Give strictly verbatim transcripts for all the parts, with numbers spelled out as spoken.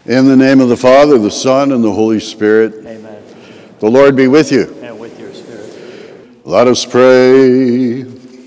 In the name of the Father, the Son, and the Holy Spirit. Amen. The Lord be with you. And with your spirit. Let us pray.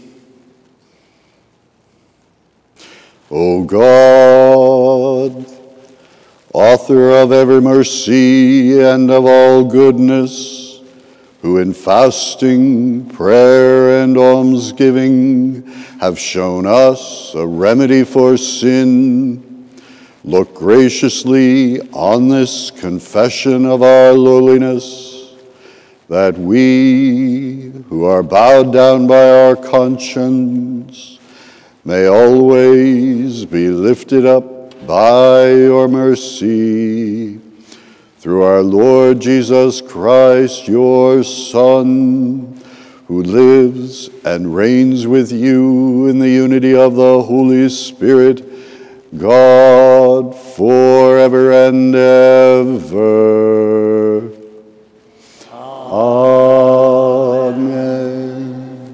O God, author of every mercy and of all goodness, who in fasting, prayer, and almsgiving have shown us a remedy for sin, look graciously on this confession of our lowliness, that we, who are bowed down by our conscience, may always be lifted up by your mercy. Through our Lord Jesus Christ, your Son, who lives and reigns with you in the unity of the Holy Spirit, God, forever and ever. Amen.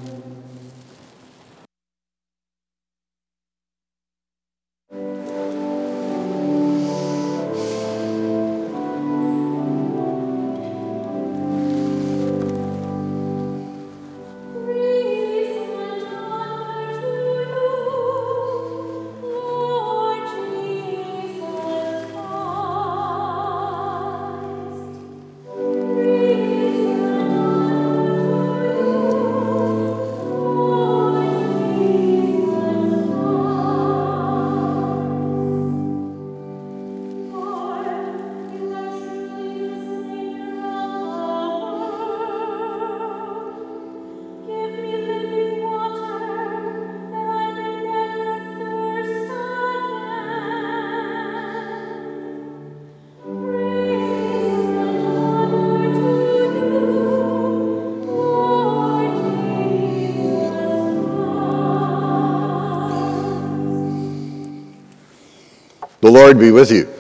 The Lord be with you.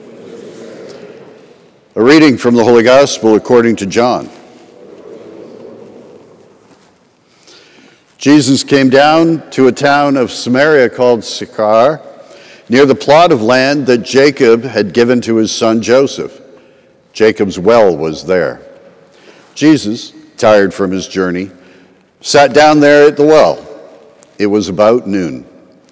A reading from the Holy Gospel according to John. Jesus came down to a town of Samaria called Sychar, near the plot of land that Jacob had given to his son Joseph. Jacob's well was there. Jesus, tired from his journey, sat down there at the well. It was about noon.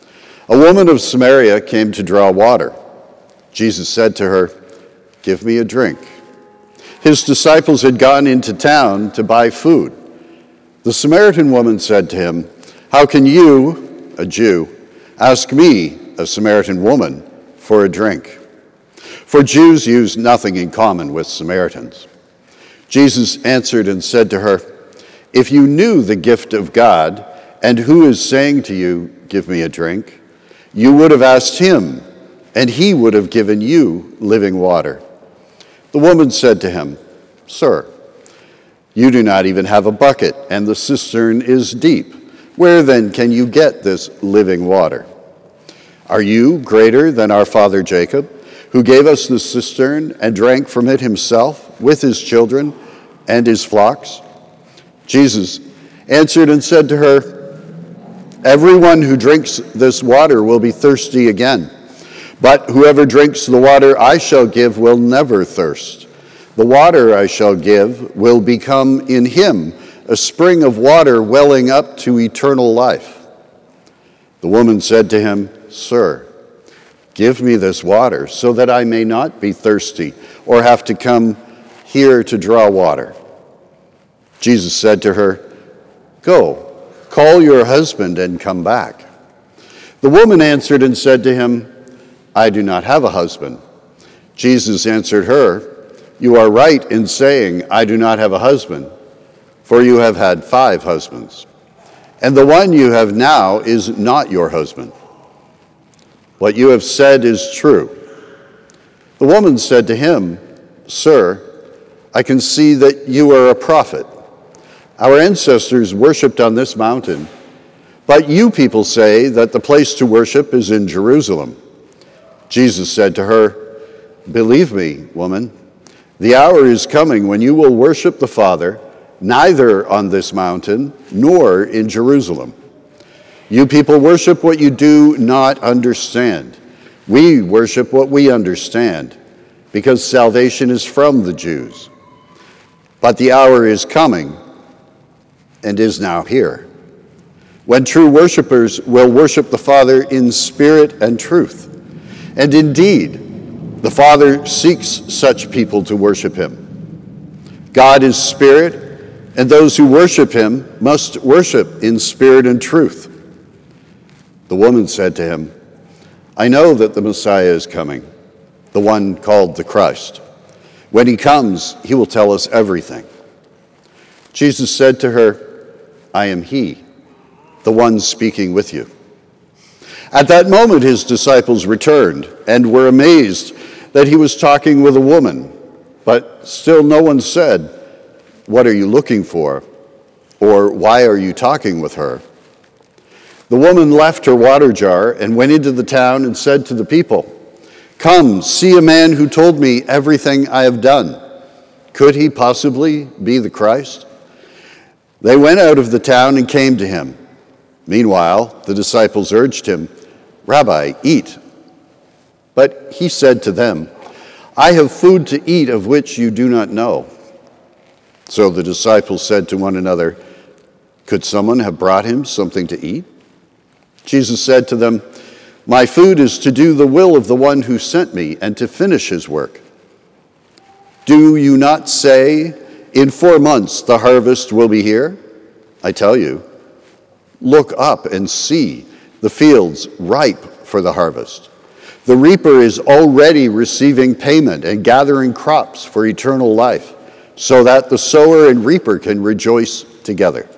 A woman of Samaria came to draw water. Jesus said to her, "Give me a drink." His disciples had gone into town to buy food. The Samaritan woman said to him, "How can you, a Jew, ask me, a Samaritan woman, for a drink?" For Jews use nothing in common with Samaritans. Jesus answered and said to her, "If you knew the gift of God and who is saying to you, 'Give me a drink,' you would have asked him, and he would have given you living water." The woman said to him, "Sir, you do not even have a bucket, and the cistern is deep. Where then can you get this living water? Are you greater than our father Jacob, who gave us the cistern and drank from it himself with his children and his flocks?" Jesus answered and said to her, "Everyone who drinks this water will be thirsty again, but whoever drinks the water I shall give will never thirst. The water I shall give will become in him a spring of water welling up to eternal life." The woman said to him, "Sir, give me this water so that I may not be thirsty or have to come here to draw water." Jesus said to her, "Go, call your husband and come back." The woman answered and said to him, "I do not have a husband." Jesus answered her, "You are right in saying, 'I do not have a husband,' for you have had five husbands, and the one you have now is not your husband. What you have said is true." The woman said to him, "Sir, I can see that you are a prophet. Our ancestors worshipped on this mountain, but you people say that the place to worship is in Jerusalem." Jesus said to her, "Believe me, woman, the hour is coming when you will worship the Father, neither on this mountain nor in Jerusalem. You people worship what you do not understand. We worship what we understand, because salvation is from the Jews. But the hour is coming, and is now here, when true worshipers will worship the Father in spirit and truth. And indeed, the Father seeks such people to worship him. God is spirit, and those who worship him must worship in spirit and truth. The woman said to him, I know that the Messiah is coming, the one called the Christ. When he comes, he will tell us everything. Jesus said to her, I am he, the one speaking with you. At that moment, his disciples returned and were amazed that he was talking with a woman, but still no one said, What are you looking for? Or why are you talking with her? The woman left her water jar and went into the town and said to the people, Come, see a man who told me everything I have done. Could he possibly be the Christ? They went out of the town and came to him. Meanwhile, the disciples urged him, Rabbi, eat. But he said to them, I have food to eat of which you do not know. So the disciples said to one another, Could someone have brought him something to eat? Jesus said to them, My food is to do the will of the one who sent me and to finish his work. Do you not say, In four months the harvest will be here? I tell you, look up and see the fields ripe for the harvest. The reaper is already receiving payment and gathering crops for eternal life, so that the sower and reaper can rejoice together.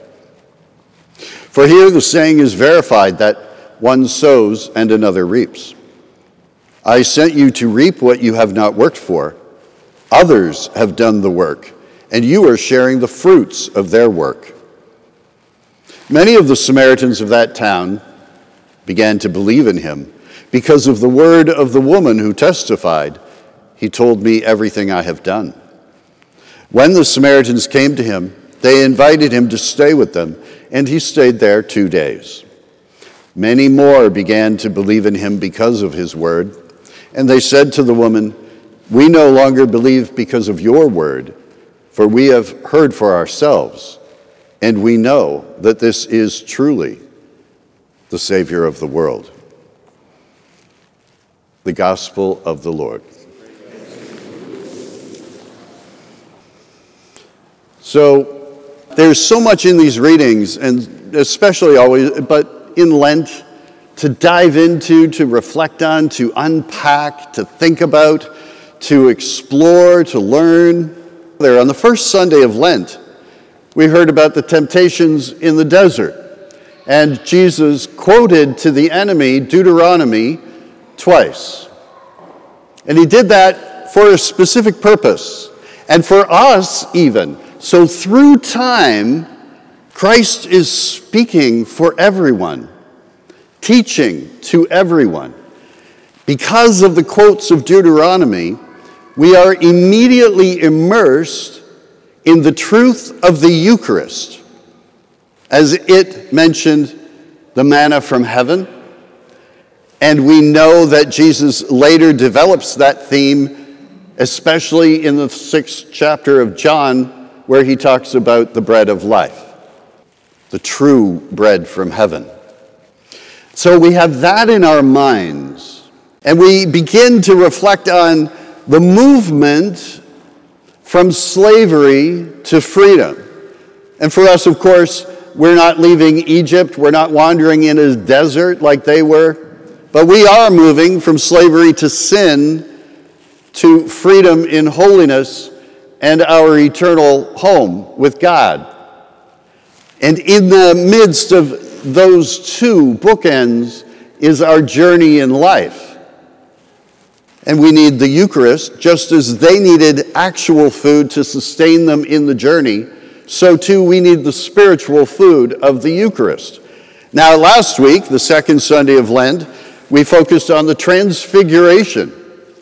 For here the saying is verified that one sows and another reaps. I sent you to reap what you have not worked for. Others have done the work, and you are sharing the fruits of their work. Many of the Samaritans of that town began to believe in him because of the word of the woman who testified, He told me everything I have done. When the Samaritans came to him, they invited him to stay with them, and he stayed there two days. Many more began to believe in him because of his word, and they said to the woman, We no longer believe because of your word, for we have heard for ourselves, and we know that this is truly the Savior of the world. The Gospel of the Lord. So there's so much in these readings, and especially always, but in Lent, to dive into, to reflect on, to unpack, to think about, to explore, to learn. There, on the first Sunday of Lent, we heard about the temptations in the desert, and Jesus quoted to the enemy Deuteronomy twice. And he did that for a specific purpose, and for us even. So through time, Christ is speaking for everyone, teaching to everyone. Because of the quotes of Deuteronomy, we are immediately immersed in the truth of the Eucharist, as it mentioned the manna from heaven. And we know that Jesus later develops that theme, especially in the sixth chapter of John, where he talks about the bread of life, the true bread from heaven. So we have that in our minds, and we begin to reflect on the movement from slavery to freedom. And for us, of course, we're not leaving Egypt, we're not wandering in a desert like they were, but we are moving from slavery to sin to freedom in holiness and our eternal home with God. And in the midst of those two bookends is our journey in life. And we need the Eucharist, just as they needed actual food to sustain them in the journey, so too we need the spiritual food of the Eucharist. Now, last week, the second Sunday of Lent, we focused on the Transfiguration,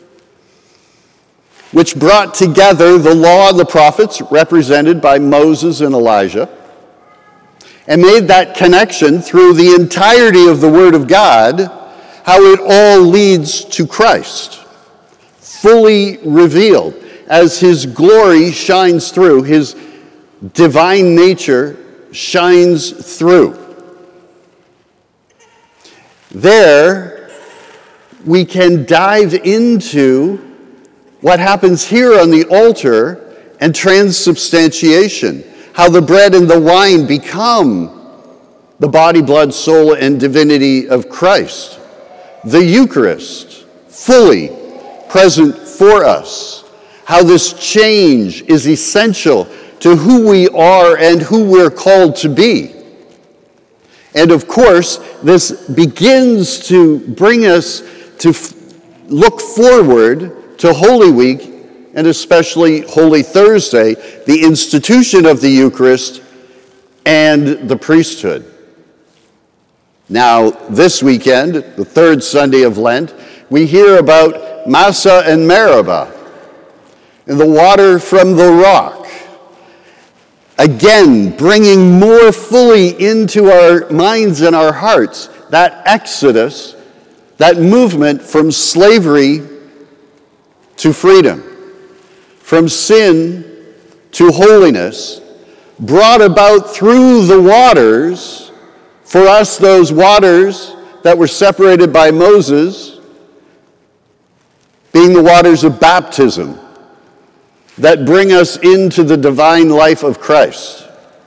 which brought together the law and the prophets, represented by Moses and Elijah, and made that connection through the entirety of the Word of God, how it all leads to Christ, fully revealed as his glory shines through, his divine nature shines through. There, we can dive into what happens here on the altar and transubstantiation, how the bread and the wine become the body, blood, soul, and divinity of Christ. The Eucharist, fully present for us. How this change is essential to who we are and who we're called to be. And of course, this begins to bring us to f- look forward to Holy Week, and especially Holy Thursday, the institution of the Eucharist and the priesthood. Now, this weekend, the third Sunday of Lent, we hear about Massa and Meribah, and the water from the rock. Again, bringing more fully into our minds and our hearts that exodus, that movement from slavery to freedom, from sin to holiness, brought about through the waters. For us, those waters that were separated by Moses, being the waters of baptism, that bring us into the divine life of Christ.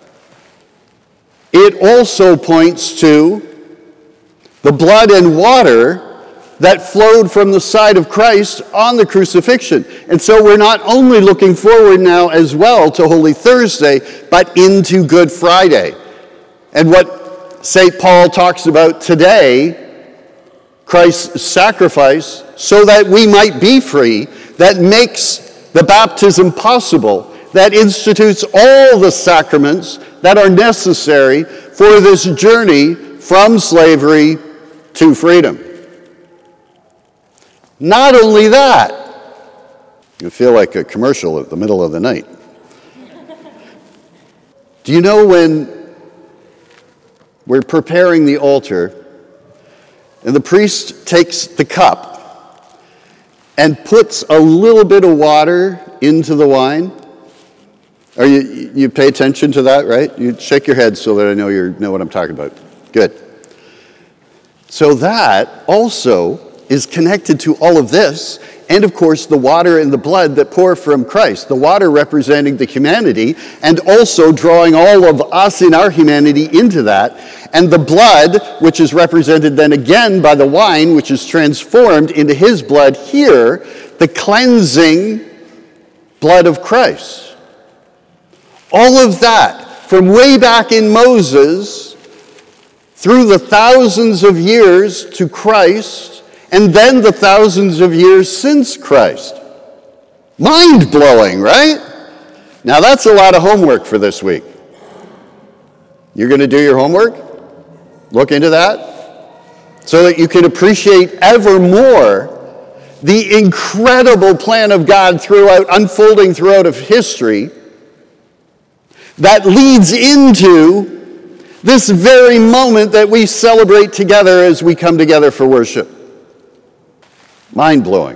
It also points to the blood and water that flowed from the side of Christ on the crucifixion. And so we're not only looking forward now as well to Holy Thursday, but into Good Friday. And what Saint Paul talks about today, Christ's sacrifice, so that we might be free, that makes the baptism possible, that institutes all the sacraments that are necessary for this journey from slavery to freedom. Not only that, you feel like a commercial at the middle of the night. Do you know when we're preparing the altar and the priest takes the cup and puts a little bit of water into the wine? Are you, you pay attention to that, right? You shake your head so that I know you know what I'm talking about. Good. So that also is connected to all of this, and of course the water and the blood that pour from Christ, the water representing the humanity, and also drawing all of us in our humanity into that, and the blood, which is represented then again by the wine, which is transformed into his blood here, the cleansing blood of Christ. All of that, from way back in Moses, through the thousands of years to Christ, and then the thousands of years since Christ. Mind-blowing, right? Now that's a lot of homework for this week. You're going to do your homework? Look into that? So that you can appreciate ever more the incredible plan of God throughout, unfolding throughout of history that leads into this very moment that we celebrate together as we come together for worship. Mind-blowing.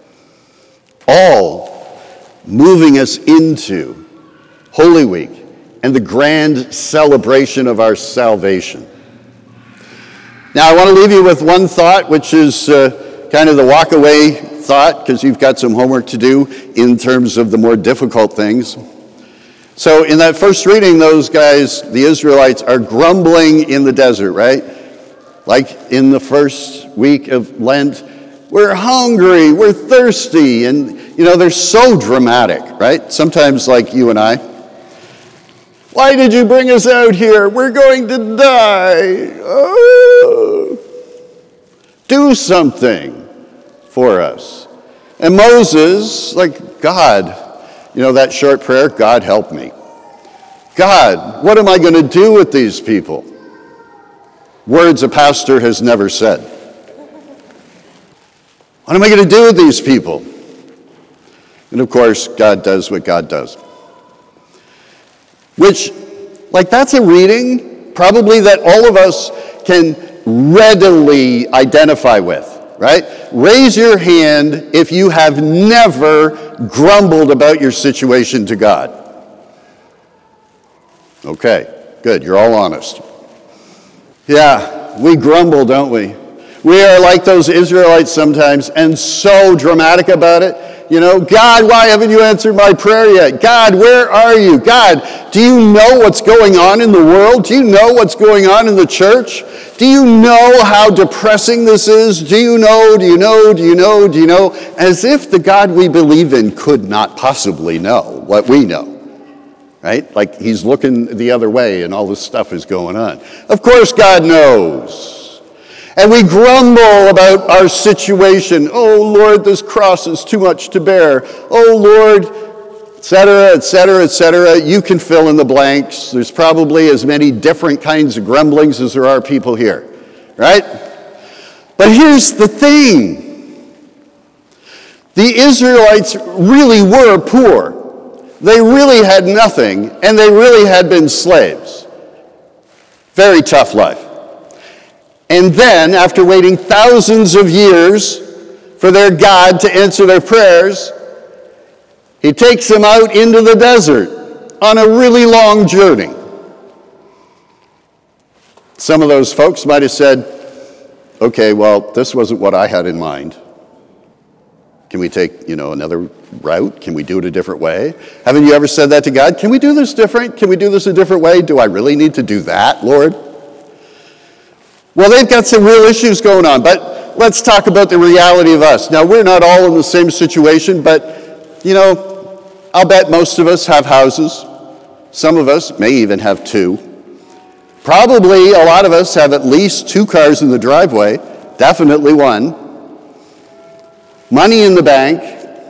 All moving us into Holy Week and the grand celebration of our salvation. Now, I want to leave you with one thought, which is uh, kind of the walk-away thought, because you've got some homework to do in terms of the more difficult things. So in that first reading, those guys, the Israelites, are grumbling in the desert, right? Like in the first week of Lent, we're hungry, we're thirsty, and, you know, they're so dramatic, right? Sometimes like you and I. Why did you bring us out here? We're going to die. Oh. Do something for us. And Moses, like, God, you know, that short prayer, God help me. God, what am I going to do with these people? Words a pastor has never said. What am I going to do with these people? And of course, God does what God does. Which, like, that's a reading probably that all of us can readily identify with, right? Raise your hand if you have never grumbled about your situation to God. Okay, good, you're all honest. Yeah, we grumble, don't we? We are like those Israelites sometimes, and so dramatic about it. You know, God, why haven't you answered my prayer yet? God, where are you? God, do you know what's going on in the world? Do you know what's going on in the church? Do you know how depressing this is? Do you know, do you know, do you know, do you know? As if the God we believe in could not possibly know what we know. Right? Like he's looking the other way and all this stuff is going on. Of course God knows. And we grumble about our situation. Oh, Lord, this cross is too much to bear. Oh, Lord, et cetera, et cetera, et cetera. You can fill in the blanks. There's probably as many different kinds of grumblings as there are people here, right? But here's the thing. The Israelites really were poor. They really had nothing, and they really had been slaves. Very tough life. And then, after waiting thousands of years for their God to answer their prayers, he takes them out into the desert on a really long journey. Some of those folks might have said, okay, well, this wasn't what I had in mind. Can we take, you know, another route? Can we do it a different way? Haven't you ever said that to God? Can we do this different? Can we do this a different way? Do I really need to do that, Lord? Well, they've got some real issues going on, but let's talk about the reality of us. Now, we're not all in the same situation, but, you know, I'll bet most of us have houses. Some of us may even have two. Probably a lot of us have at least two cars in the driveway, definitely one. Money in the bank.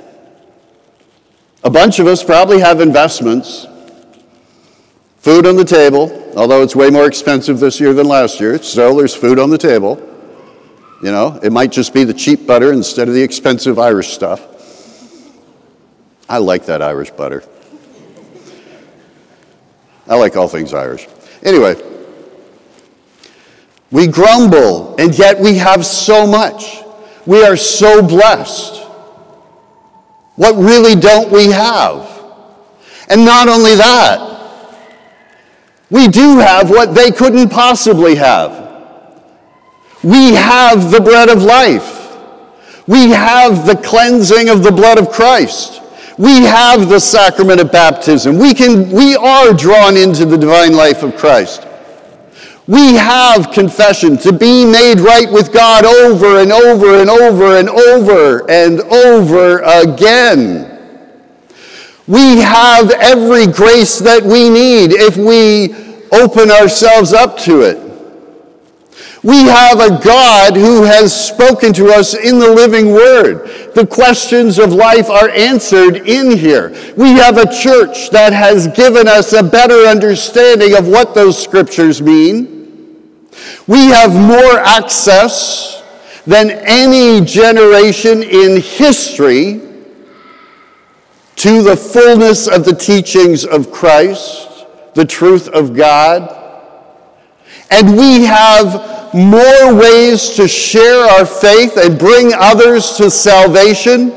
A bunch of us probably have investments. Food on the table, although it's way more expensive this year than last year. Still, there's food on the table. You know, it might just be the cheap butter instead of the expensive Irish stuff. I like that Irish butter. I like all things Irish. Anyway, we grumble, and yet we have so much. We are so blessed. What really don't we have? And not only that, we do have what they couldn't possibly have. We have the bread of life. We have the cleansing of the blood of Christ. We have the sacrament of baptism. We can, we are drawn into the divine life of Christ. We have confession to be made right with God over and over and over and over and over again. We have every grace that we need if we open ourselves up to it. We have a God who has spoken to us in the living Word. The questions of life are answered in here. We have a church that has given us a better understanding of what those scriptures mean. We have more access than any generation in history to the fullness of the teachings of Christ, the truth of God. And we have more ways to share our faith and bring others to salvation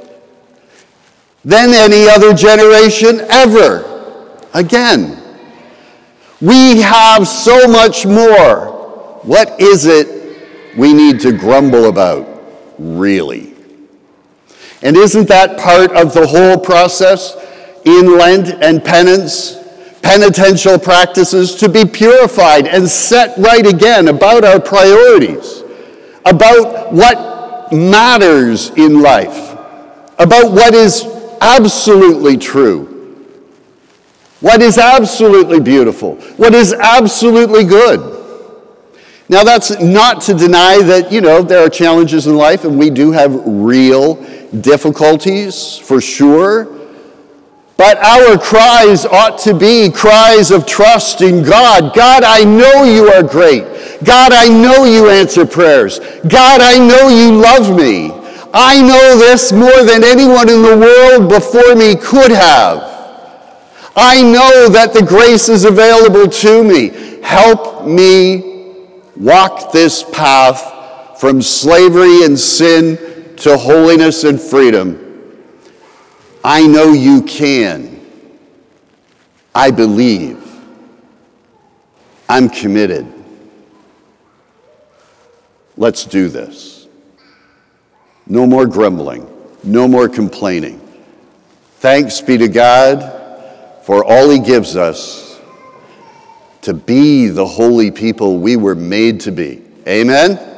than any other generation ever. Again, we have so much more. What is it we need to grumble about, really? And isn't that part of the whole process in Lent and penance, penitential practices, to be purified and set right again about our priorities, about what matters in life, about what is absolutely true, what is absolutely beautiful, what is absolutely good. Now, that's not to deny that, you know, there are challenges in life, and we do have real difficulties, for sure. But our cries ought to be cries of trust in God. God, I know you are great. God, I know you answer prayers. God, I know you love me. I know this more than anyone in the world before me could have. I know that the grace is available to me. Help me walk this path from slavery and sin to holiness and freedom. I know you can. I believe. I'm committed. Let's do this. No more grumbling. No more complaining. Thanks be to God for all he gives us to be the holy people we were made to be. Amen?